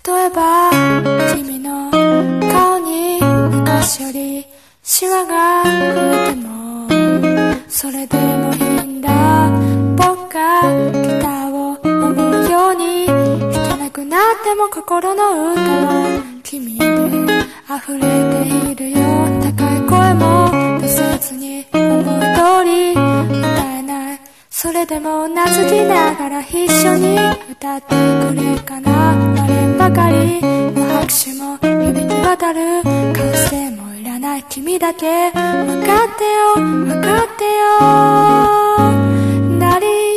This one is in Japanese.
例えば君の顔に昔よりシワが増えてもそれでもいいんだ。僕がギターを思うように弾けなくなっても心の歌は君で溢れているよ。高い声も出せずに思う通り歌えない。それでもうなずきながら一緒に歌ってくれるかな。割れんばかりの拍手も指に渡る歓声もいらない。君だけ分かってよ分かってよ。鳴り